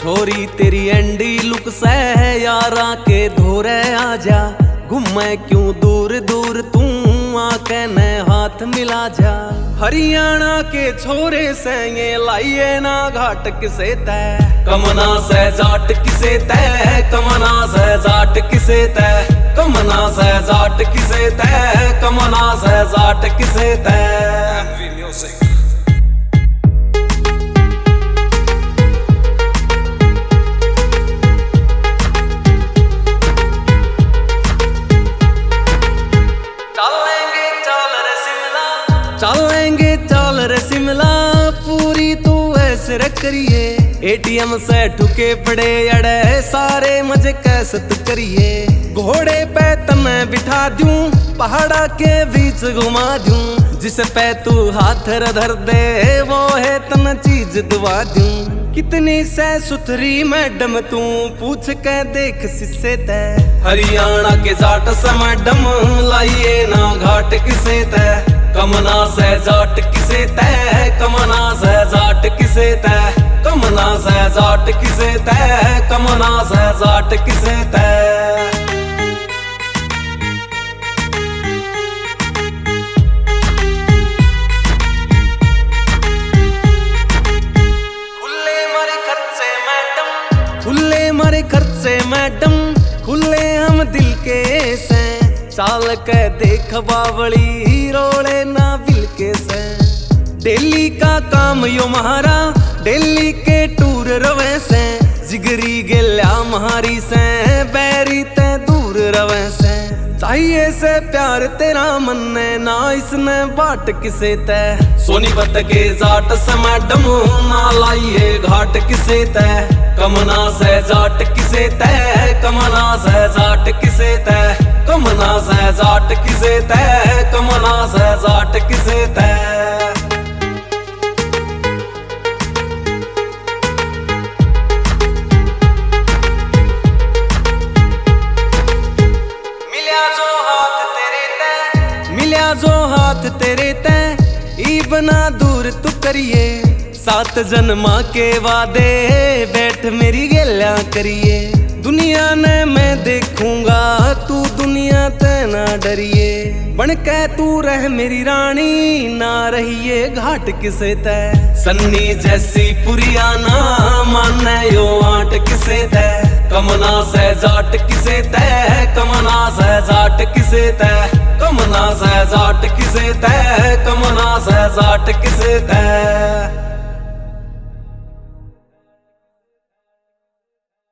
छोरी तेरी Andy look से यारा के धोरे आजा, घूमे क्यों दूर दूर तू आके न हाथ मिला जा। हरियाणा के छोरे से ये लाइए ना घाट किसे तय, कमना से जाट किसे तय, कमना से जाट किसे तय, कमना से जाट किसे तय, कमना से जाट किसे तय। चलेंगे चल रे शिमला, पूरी तू ऐसे करिए। एटीएम से ठुके पड़े अड़े सारे मजे कैसे तू करिए। घोड़े पे तने बिठा दूं, पहाड़ा के बीच घुमा दूं, जिस पे तू हाथ धर दे वो है तन चीज दुआ दूं। कितनी से सुथरी मैडम तू पूछ के देख सिसे तय, हरियाणा के जाट से मैडम लाइए ना घाट किसे तय, कमना से जाट किसे तय, कमना से जाट किसे तय, कमना से जाट किसे तय, कमना से जाट किसे तय। खुले मारे खर्चे मैडम, खुले हम दिल के से, चाल के देख बावली रोले ना बिल के से। दिल्ली का काम यो महारा, दिल्ली के टूर रवे से, जिगरी गेल्या महारी से, बैरी ते दूर रवे से। चाहिए से प्यार तेरा मन ने ना इसने बाट किसे तय, सोनीपत के जाट से मैडम ना लाइए घाट किसे तय, कमना से जाट किसे तय, कमना से जाट किसे तय, कमना से जाट किसे तय, कमना से जाट किसे तय। मिल्या जो हाथ तेरे तय, ई बना दूर तू करिए। 7 जन्मा के वादे बैठ मेरी गेल्या करिए। दुनिया ने मैं देखूंगा तू दुनिया ते ना डरिए। बन के तू रह मेरी रानी ना रहिए घाट किसे तय, सन्नी जैसी पुरियाना माने यो आट किसे तय, कमना से जाट किसे तय, कमना से जाट किसे तय, कमना से जाट किसे तय, कमना से जाट किसे तय।